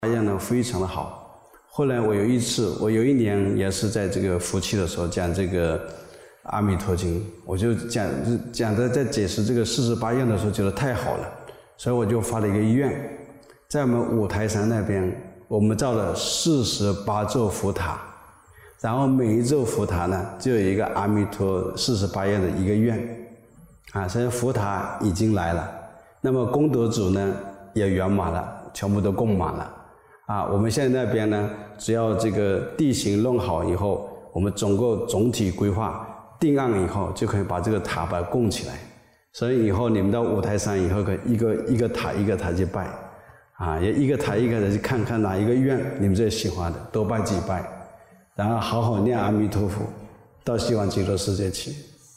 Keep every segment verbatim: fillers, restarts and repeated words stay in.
样呢非常的好。后来我有一次，我有一年也是在这个福气的时候讲这个阿弥陀经，我就讲讲的在解释这个四十八愿的时候，觉得太好了，所以我就发了一个愿，在我们五台山那边，我们造了四十八座佛塔，然后每一座佛塔呢就有一个阿弥陀四十八愿的一个愿啊，所以佛塔已经来了，那么功德主呢也圆满了，全部都供满了啊。我们现在那边呢，只要这个地形弄好以后，我们总共总体规划定案以后，就可以把这个塔把它供起来。所以以后你们到五台山以后，可以一个一个塔一个塔去拜啊，也一个塔一个塔去看看哪一个愿你们最喜欢的，多拜几拜，然后好好念阿弥陀佛，到西方极乐世界去。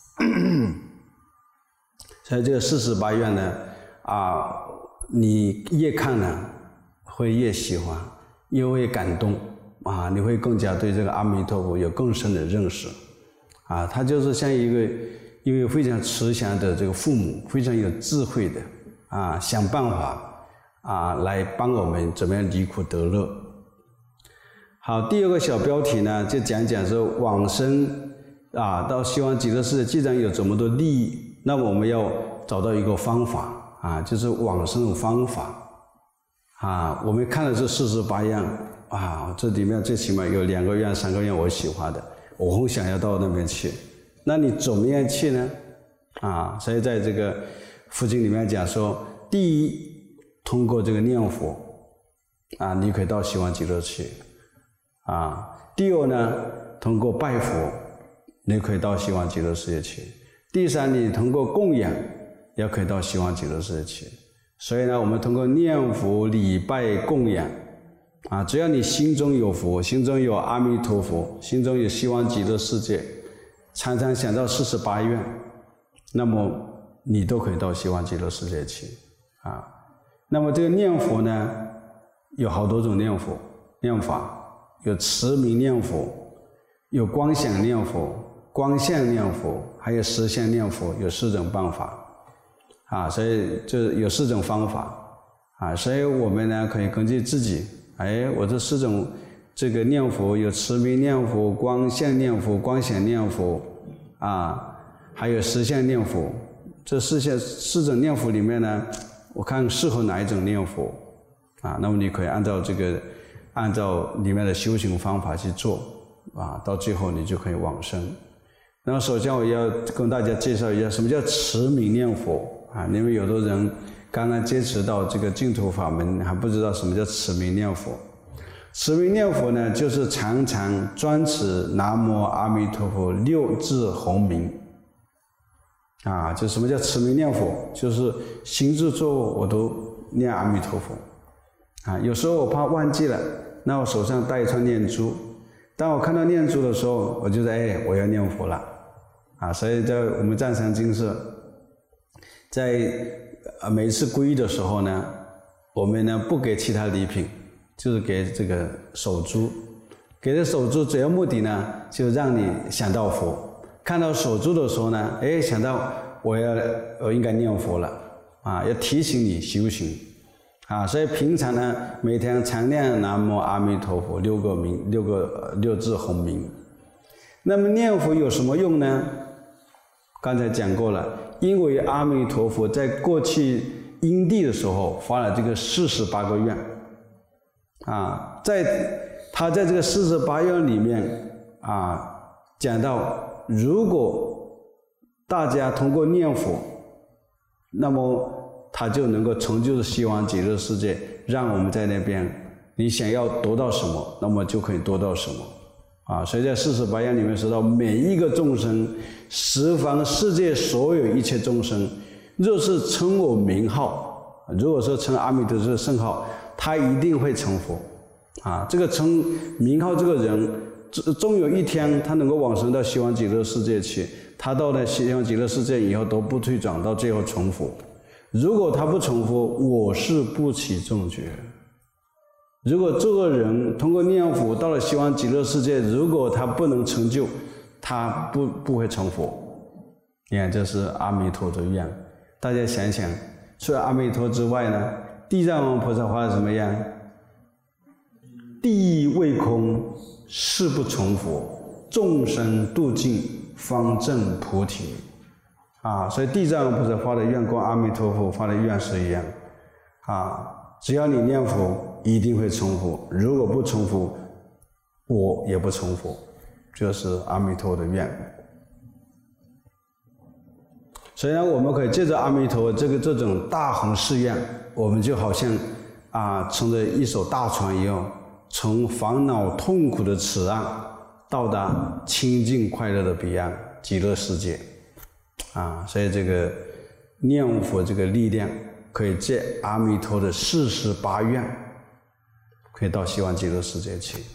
所以这个四十八愿呢，啊，你越看呢，会越喜欢，越会感动啊，你会更加对这个阿弥陀佛有更深的认识啊。他就是像一个一位非常慈祥的这个父母，非常有智慧的啊，想办法啊来帮我们怎么样离苦得乐。好，第二个小标题呢，就讲讲说往生啊，到西方极乐世界，既然有这么多利益，那么我们要找到一个方法啊，就是往生的方法啊。我们看的是四十八愿啊，这里面最起码有两个愿、三个愿我喜欢的，我很想要到那边去。那你怎么样去呢？啊，所以在这个佛经里面讲说，第一，通过这个念佛啊，你可以到西方极乐去啊。第二呢，通过拜佛，你可以到西方极乐世界去。第三，你通过供养，也可以到西方极乐世界去。所以呢，我们通过念佛、礼拜、供养啊，只要你心中有佛，心中有阿弥陀佛，心中有西方极乐世界，常常想到四十八愿，那么你都可以到西方极乐世界去啊。那么这个念佛呢，有好多种念佛念法，有持名念佛，有观想念佛，光相念佛，还有实相念佛，有四种办法啊，所以就有四种方法啊，所以我们呢可以根据自己，哎，我这四种这个念佛有持名念佛、光相念佛、光想念佛啊，还有实相念佛，这四项四种念佛里面呢，我看适合哪一种念佛啊，那么你可以按照这个按照里面的修行方法去做啊，到最后你就可以往生。那么首先我要跟大家介绍一下什么叫持名念佛啊，因为有的人刚刚接触到这个净土法门，还不知道什么叫持名念佛。持名念佛呢，就是常常专持南无阿弥陀佛六字洪名啊，就什么叫持名念佛，就是行住坐卧我都念阿弥陀佛啊。有时候我怕忘记了，那我手上戴一串念珠，当我看到念珠的时候，我就说哎，我要念佛了啊。所以在我们藏禅经社，在每次皈依的时候呢，我们呢不给其他礼品，就是给这个手珠。给这手珠主要目的呢，就让你想到佛。看到手珠的时候呢，哎，想到我要我应该念佛了啊，要提醒你修行啊。所以平常呢，每天常念南无阿弥陀佛六个名，六个六字洪名。那么念佛有什么用呢？刚才讲过了，因为阿弥陀佛在过去因地的时候发了这个四十八个愿啊，在他在这个四十八愿里面啊，讲到如果大家通过念佛，那么他就能够成就西方极乐世界，让我们在那边你想要得到什么，那么就可以得到什么啊。所以在四十八愿里面说到，每一个众生，十方世界所有一切众生，若是称我名号，如果说称阿弥陀佛圣号，他一定会成佛啊。这个称名号这个人，终有一天他能够往生到西方极乐世界去，他到了西方极乐世界以后都不退转，到最后成佛。如果他不成佛，我是不起正觉。如果这个人通过念佛到了西方极乐世界，如果他不能成就，他不不会成佛。你看，这是阿弥陀的愿。大家想想，除了阿弥陀之外呢，地藏王菩萨发了什么愿？ 未空，誓不成佛，众生度尽，方证菩提。啊，所以地藏王菩萨发的愿跟阿弥陀佛发的愿是一样。啊，只要你念佛，一定会成佛；如果不成佛，我也不成佛，就是阿弥陀的愿。所以呢，我们可以借着阿弥陀这个这种大宏誓愿，我们就好像啊，乘着一艘大船一样，从烦恼痛苦的此岸到达清净快乐的彼岸极乐世界。啊，所以这个念佛这个力量，可以借阿弥陀的四十八愿，可以到西方极乐世界去。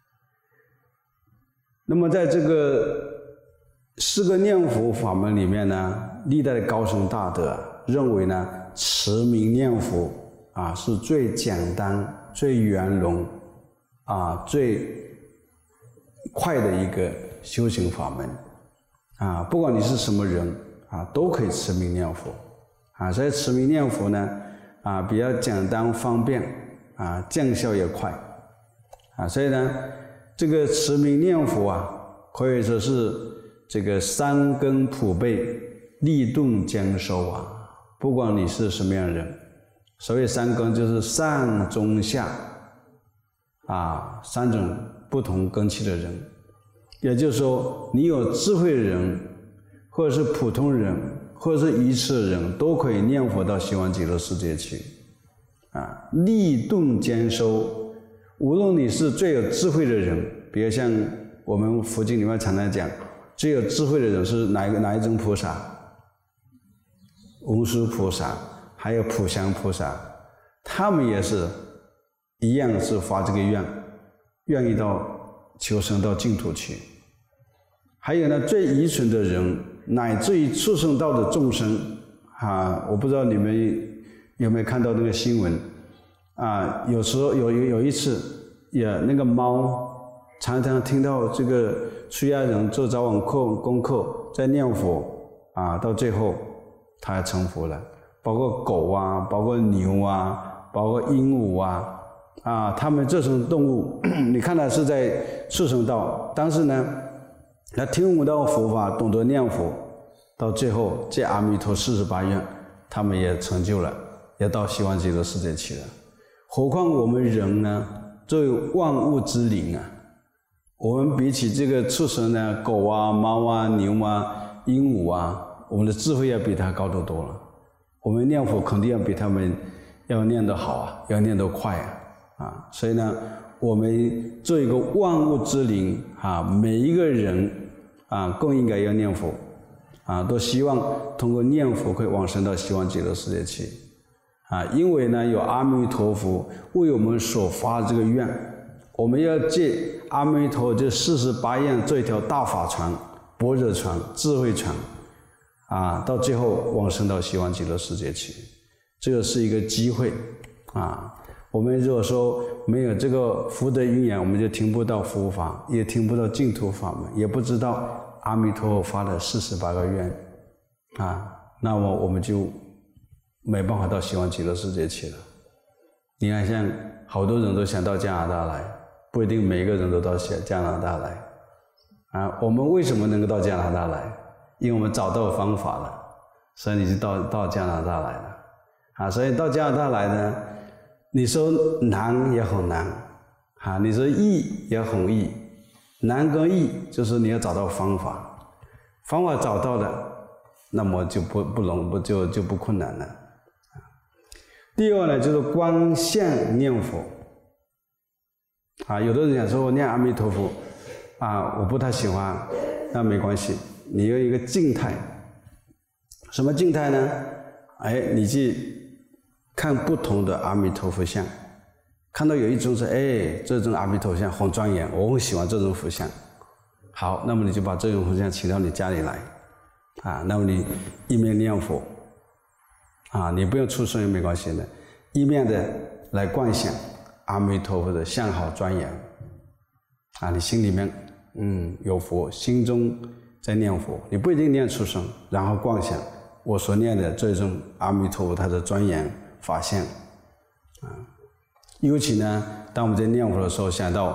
那么在这个四个念佛法门里面呢，历代的高僧大德认为呢，持名念佛啊是最简单、最圆融啊、最快的一个修行法门啊，不管你是什么人啊，都可以持名念佛啊。所以持名念佛呢啊比较简单方便啊，见效也快啊。所以呢，这个持名念佛啊，可以说是这个三根普被，力顿兼收啊。不管你是什么样的人，所谓三根就是上中下啊，三种不同根器的人。也就是说，你有智慧的人，或者是普通人，或者是愚痴的人，都可以念佛到西方极乐世界去啊。力顿兼收，无论你是最有智慧的人，比如像我们佛经里面常常讲，最有智慧的人是哪一个哪一种菩萨？文殊菩萨，还有普祥菩萨，他们也是一样是发这个愿，愿意到求生到净土去。还有呢，最愚蠢的人，乃至于畜生道的众生啊，我不知道你们有没有看到那个新闻啊？有时候有有有一次，也那个猫常常听到这个出家人做早晚课功课在念佛啊，到最后他也成佛了。包括狗啊，包括牛啊，包括鹦鹉啊，啊，他们这种动物，你看它是在畜生道，但是呢，他听闻到佛法，懂得念佛，到最后借阿弥陀四十八愿，他们也成就了，也到西方极乐世界去了。何况我们人呢，作为万物之灵啊，我们比起这个畜生呢，狗啊、猫啊、牛啊、鹦鹉啊，我们的智慧要比它高得多了。我们念佛肯定要比他们要念得好啊，要念得快啊，啊，所以呢，我们做一个万物之灵啊，每一个人啊，更应该要念佛啊，都希望通过念佛可以往生到西方极乐世界去啊，因为呢，有阿弥陀佛为我们所发这个愿，我们要借阿弥陀这四十八愿做一条大法船、般若船、智慧船啊，到最后往生到西方极乐世界去，这个是一个机会啊。我们如果说没有这个福德因缘，我们就听不到佛法，也听不到净土法门，也不知道阿弥陀佛发了四十八个愿啊，那么我们就没办法到西方极乐世界去了。你看，像好多人都想到加拿大来，不一定每一个人都到加拿大来啊。我们为什么能够到加拿大来？因为我们找到方法了，所以你就到到加拿大来了啊。所以到加拿大来呢，你说难也很难啊，你说易也很易。难跟易就是你要找到方法，方法找到了，那么就不不容不就就不困难了。第二呢，就是观相念佛啊。有的人讲说我念阿弥陀佛啊，我不太喜欢，那没关系。你有一个静态，什么静态呢？哎，你去看不同的阿弥陀佛像，看到有一种是，哎，这种阿弥陀佛像很庄严，我很喜欢这种佛像。好，那么你就把这种佛像请到你家里来，啊，那么你一面念佛，啊，你不用出声也没关系的，一面的来观想阿弥陀佛的像好庄严，啊，你心里面嗯有佛，心中在念佛，你不一定念出声，然后观想我所念的这种阿弥陀佛他的庄严法相啊。尤其呢，当我们在念佛的时候，想到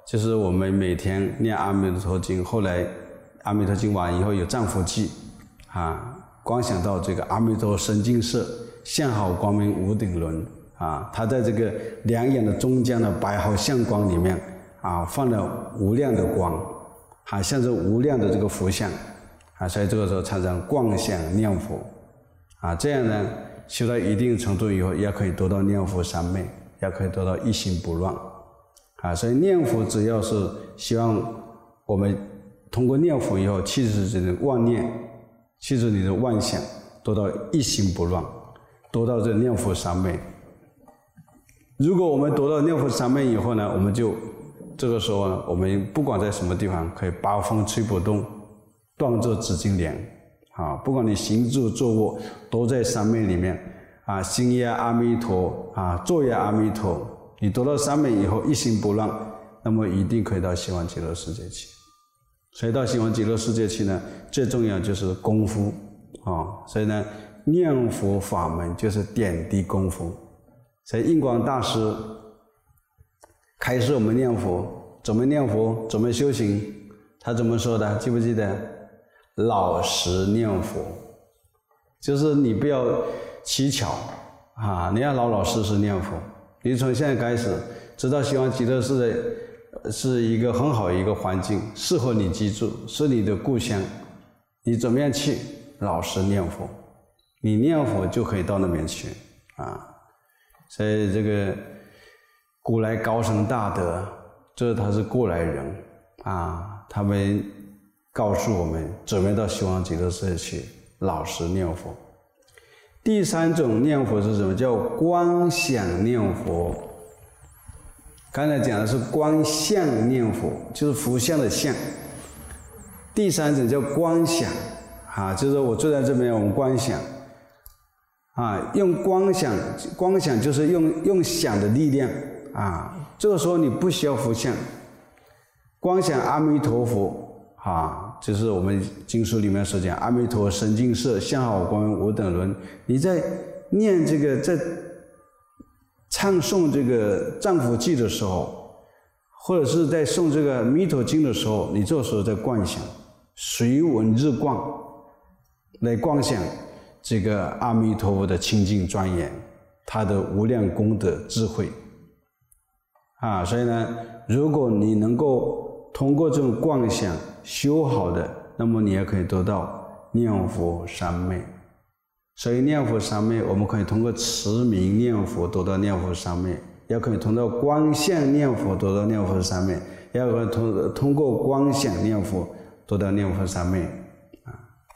就是我们每天念阿弥陀经，后来阿弥陀经完以后有丈夫记啊，观想到这个阿弥陀神净色，相好光明无顶轮啊，它在这个两眼的中间的白毫相光里面啊，放了无量的光啊，像是无量的这个佛像啊，所以这个时候常常观想念佛啊，这样呢修到一定程度以后，也可以得到念佛三昧，也可以得到一心不乱啊。所以念佛只要是希望我们通过念佛以后，去除这种妄念，去除你的妄想，得到一心不乱，得到这念佛三昧。如果我们得到念佛三昧以后呢，我们就这个时候呢，我们不管在什么地方，可以八风吹不动，断作紫金莲啊，不管你行住坐卧都在三昧里面啊，心也阿弥陀啊，坐也阿弥陀。你得到三昧以后，一心不乱，那么一定可以到西方极乐世界去。所以到西方极乐世界去呢，最重要就是功夫啊。所以呢，念佛法门就是点滴功夫。所以印光大师开示我们念佛，怎么念佛，怎么修行，他怎么说的？记不记得？老实念佛，就是你不要取巧啊，你要老老实实念佛。你从现在开始，知道西方极乐世界是一个很好的一个环境，适合你居住，是你的故乡。你怎么样去老实念佛？你念佛就可以到那边去啊。所以这个古来高僧大德，这他是过来人啊，他们告诉我们怎么样到西方极乐世界去老实念佛。第三种念佛是什么？叫观想念佛。刚才讲的是观相念佛，就是佛像的像。第三种叫观想啊，就是我坐在这边，我们观想啊，用观想，观想就是用用想的力量啊。这个时候你不需要佛像，观想阿弥陀佛啊，就是我们经书里面所讲阿弥陀神净色，相好光明无等伦。你在念这个，在唱诵这个丈夫记的时候，或者是在诵这个弥陀经的时候，你这个时候在观想，随文日观来观想这个阿弥陀佛的清净庄严，他的无量功德智慧啊。所以呢，如果你能够通过这种观想修好的，那么你也可以得到念佛三昧。所以念佛三昧，我们可以通过持名念佛得到念佛三昧，也可以通过观相念佛得到念佛三昧，也可以通通过观想念佛得到念佛三昧啊。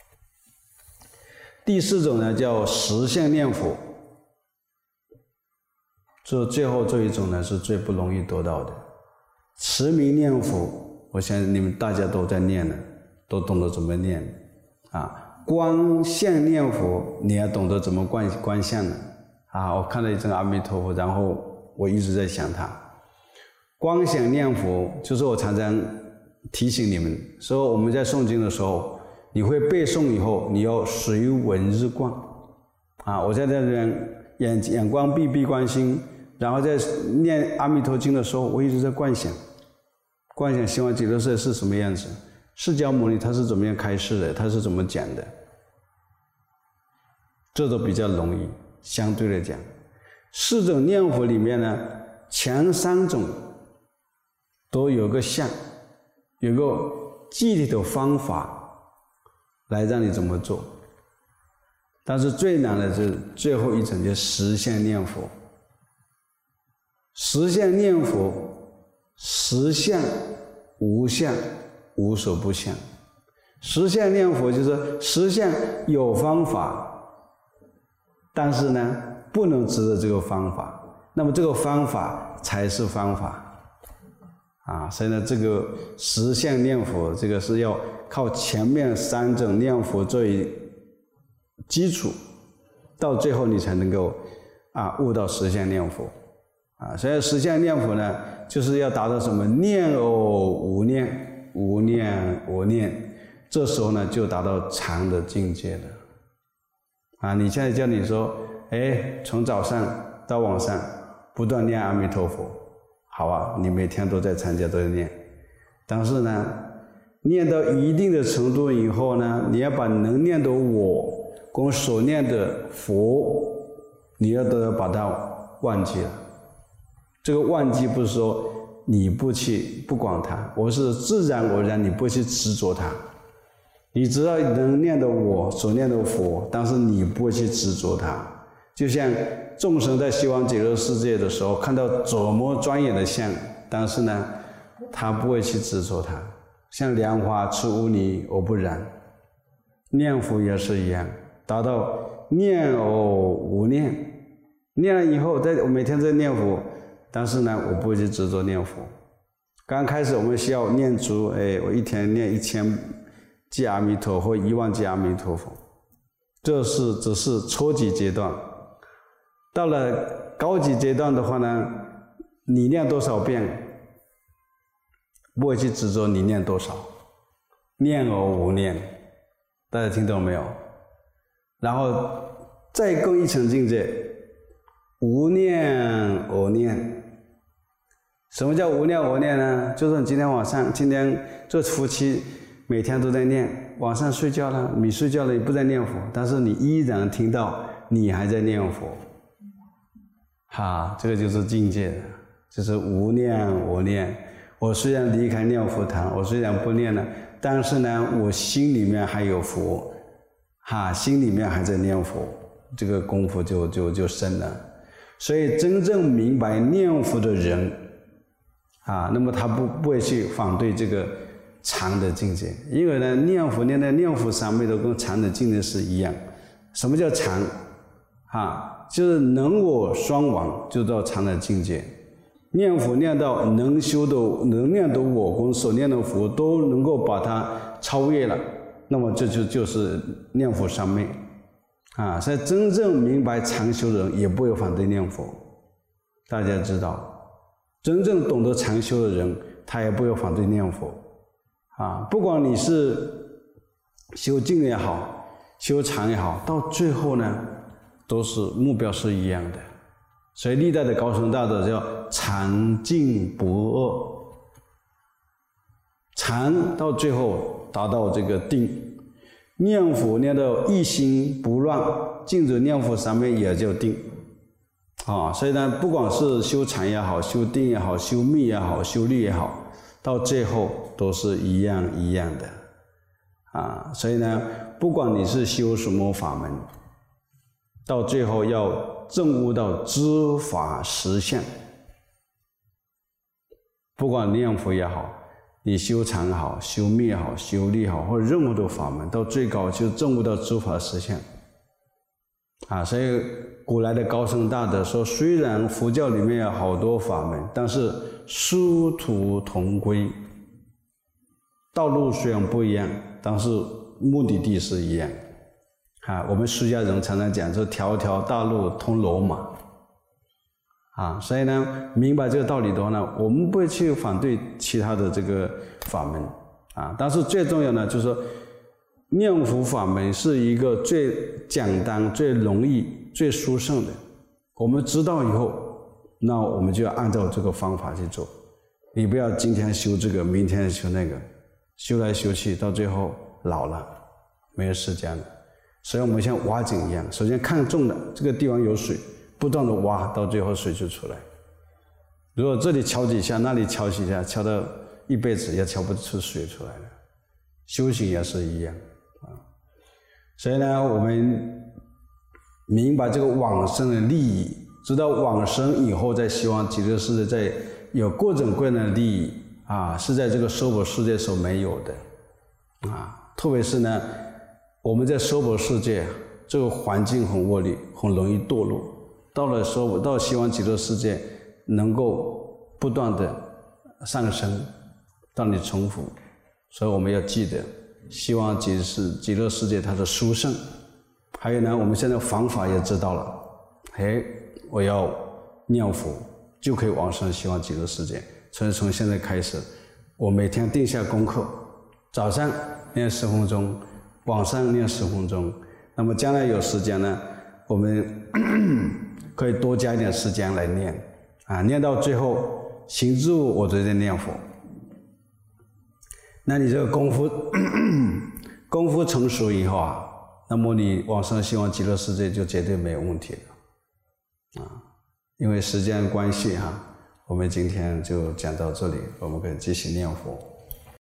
第四种呢叫实相念佛，这最后这一种呢是最不容易得到的。持名念佛，我相信你们大家都在念了，都懂得怎么念啊。观相念佛，你要懂得怎么观观相呢？啊，我看到一尊阿弥陀佛，然后我一直在想他。观想念佛，就是我常常提醒你们说，我们在诵经的时候，你会背诵以后，你要随文日观啊。我在这边眼眼光闭闭观心，然后在念阿弥陀经的时候，我一直在观想，观想西方极乐世界是什么样子，释迦牟尼他是怎么样开示的，他是怎么讲的，这都比较容易。相对来讲，四种念佛里面呢，前三种都有个相，有个具体的方法来让你怎么做。但是最难的是最后一种，叫实相念佛。实相念佛，实相无相，无所不相。实相念佛就是实相有方法，但是呢不能执着这个方法，那么这个方法才是方法啊。所以呢这个实相念佛，这个是要靠前面三种念佛作为基础，到最后你才能够啊悟到实相念佛啊。所以实相念佛呢，就是要达到什么？念偶无念，无念无念，这时候呢就达到常的境界了啊。你现在叫你说，哎，从早上到晚上不断念阿弥陀佛， 好啊，你每天都在参加，都在念。但是呢，念到一定的程度以后呢，你要把能念的我跟所念的佛，你要都要把它忘记了。这个忘记不是说你不去不管它，我是自然而然你不去执着它。你知道能念的我所念的佛，但是你不会去执着它。就像众生在西方极乐世界的时候，看到多么庄严的相，但是呢，他不会去执着它。像莲花出污泥而不染，念佛也是一样，达到念而无念。念了以后，在我每天在念佛，但是呢，我不会去执着念佛。刚开始我们需要念足，哎，我一天念一千记阿弥陀佛，一万记阿弥陀佛，这是只是初级阶段。到了高级阶段的话呢，你念多少遍，不会去执着你念多少，念而无念，大家听懂没有？然后再更一层境界，无念而念。什么叫无念而念呢？就是你今天晚上，今天这夫妻每天都在念，晚上睡觉了，你睡觉了，你不在念佛，但是你依然听到你还在念佛，哈，这个就是境界，就是无念而念。我虽然离开念佛堂，我虽然不念了，但是呢，我心里面还有佛，哈，心里面还在念佛，这个功夫就就就深了。所以真正明白念佛的人，啊，那么他不不会去反对这个禅的境界，因为呢，念佛念在念佛上面都跟禅的境界是一样。什么叫禅？啊，就是能我双亡，就到禅的境界。念佛念到能修的、能念的我跟所念的佛都能够把它超越了，那么这就就是念佛三昧啊。所以真正明白禅修的人也不会反对念佛，大家知道，真正懂得禅修的人，他也不会反对念佛。啊，不管你是修静也好，修禅也好，到最后呢，都是目标是一样的。所以历代的高僧大德叫禅静不二，禅到最后达到这个定，念佛念到一心不乱，静止念佛上面也叫定。啊，所以呢，不管是修禅也好，修定也好，修密也好，修律也好，到最后都是一样一样的，啊，所以呢，不管你是修什么法门，到最后要证悟到知法实相。不管念佛也好，你修禅也好，修密也好，修律也好，或者任何的法门，到最高就证悟到知法实相。啊，所以古来的高僧大德说，虽然佛教里面有好多法门，但是殊途同归，道路虽然不一样，但是目的地是一样。啊，我们出家人常常讲说，条条大路通罗马。啊，所以呢，明白这个道理的话呢，我们不会去反对其他的这个法门。啊，但是最重要的就是说，念佛法门是一个最简单、最容易、最殊胜的。我们知道以后，那我们就要按照这个方法去做。你不要今天修这个，明天修那个，修来修去，到最后老了，没有时间了。所以我们像挖井一样，首先看中的这个地方有水，不断的挖，到最后水就出来。如果这里敲几下，那里敲几下，敲到一辈子也敲不出水出来了。修行也是一样。所以呢，我们明白这个往生的利益，知道往生以后在西方极乐世界在有各种各样的利益啊，是在这个娑婆世界所没有的啊。特别是呢，我们在娑婆世界这个环境很恶劣，很容易堕落。到了娑婆，到西方极乐世界，能够不断的上升，让你重复。所以我们要记得。希望极世极乐世界它的殊胜，还有呢，我们现在方法也知道了。哎，我要念佛就可以往生西方极乐世界。所以从现在开始，我每天定下功课，早上念十分钟，晚上念十分钟。那么将来有时间呢，我们可以多加一点时间来念啊，念到最后行住我就在念佛。那你这个功夫功夫成熟以后啊，那么你往生西方极乐世界就绝对没有问题了啊！因为时间关系哈、啊，我们今天就讲到这里，我们可以继续念佛。